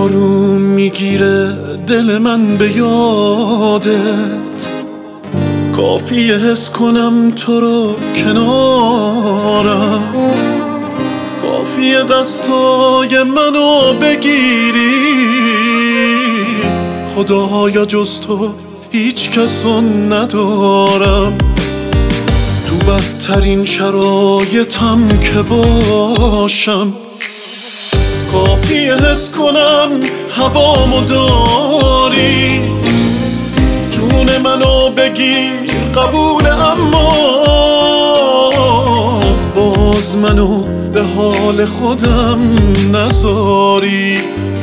آروم میگیره دل من به یادت، کافیه حس کنم تو رو کنارم، کافیه دستای منو بگیری. خدایا جز تو هیچ کسو ندارم، تو بدترین شرایطم که باشم، کافیه حس کنم هوامو داری. جون منو بگیر قبول، اما باز منو به حال خودم نذاری.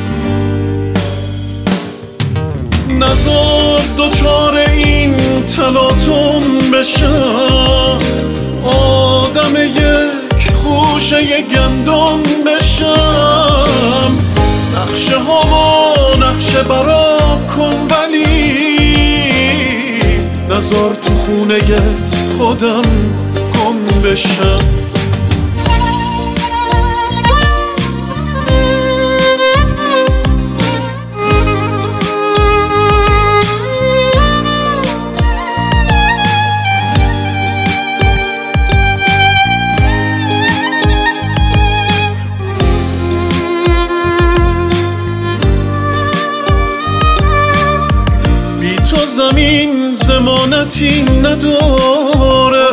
نذار دوچار این تلاطم بشم، آدم یک خوشه گندم بشم. نقشه هامو نقشه برام کن، ولی نذار تو خونه خودم گم بشم. زمین ضمانتی نداره،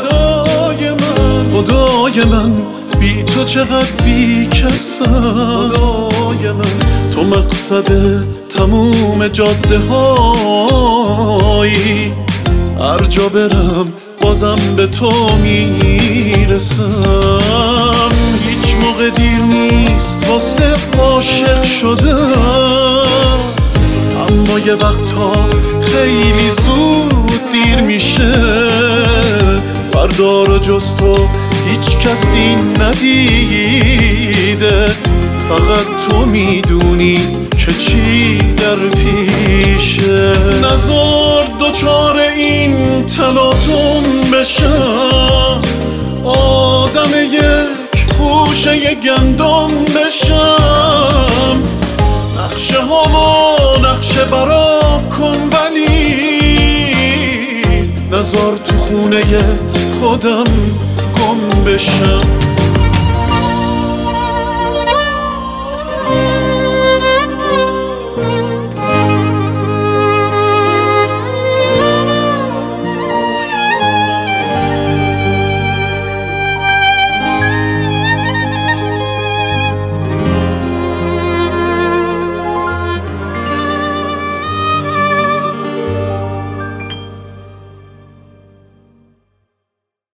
خدای من بی تو چقدر بی کسم. خدای من تو مقصد تموم جاده هایی، هر جا برم بازم به تو میرسم. هیچ موقع دیر نیست واسه عاشق شدم، اما یه وقتا خیلی زود دیر میشه. فردا رو جز تو هیچ کسی ندیده، فقط تو میدونی که چی در پیشه. نذار دوچار این تلاطم بشم، آدم یک خوشه گندم بشم. نقشه هامو نقشه برام کن، ولی نذار تو خونه خودم گم بشم.